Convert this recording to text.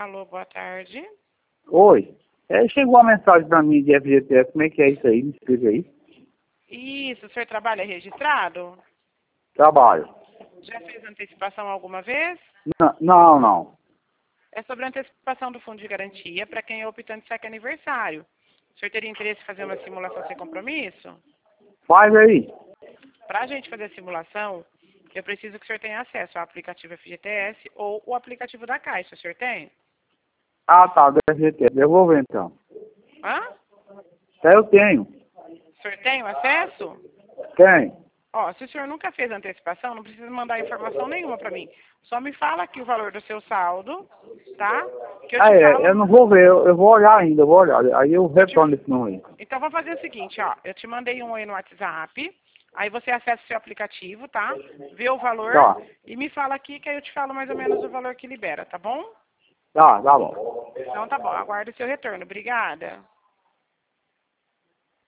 Alô, boa tarde. Oi. Chegou uma mensagem para mim de FGTS, como é que é isso aí? Me explica aí. Isso, o senhor trabalha registrado? Trabalho. Já fez antecipação alguma vez? Não, não. É sobre a antecipação do fundo de garantia para quem é optante de aniversário. O senhor teria interesse em fazer uma simulação sem compromisso? Faz aí. Para a gente fazer a simulação, eu preciso que o senhor tenha acesso ao aplicativo FGTS ou o aplicativo da Caixa. O senhor tem? Ah, tá, do FGTS. Eu vou ver então. Hã? Eu tenho. O senhor tem o acesso? Tem. Ó, se o senhor nunca fez antecipação, não precisa mandar informação nenhuma para mim. Só me fala aqui o valor do seu saldo, tá? Que eu te falo. Eu não vou ver, eu vou olhar ainda, eu vou olhar. Aí eu retorno esse número aí. Então, vou fazer o seguinte, ó. Eu te mandei um aí no WhatsApp. Aí você acessa o seu aplicativo, tá? Vê o valor Tá. e me fala aqui que aí eu te falo mais ou menos o valor que libera, tá bom? Tá bom. Então tá bom. Aguardo o seu retorno. Obrigada.